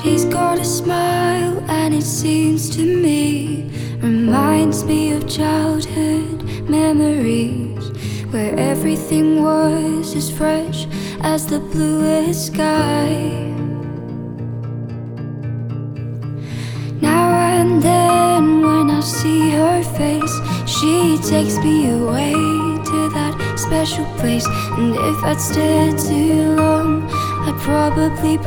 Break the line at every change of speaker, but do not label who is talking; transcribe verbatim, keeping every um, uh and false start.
She's got a smile and it seems to me reminds me of childhood memories, where everything was as fresh as the bluest sky. Now and then when I see her face, she takes me away to that special place. And if I'd stayed too long, I'd probably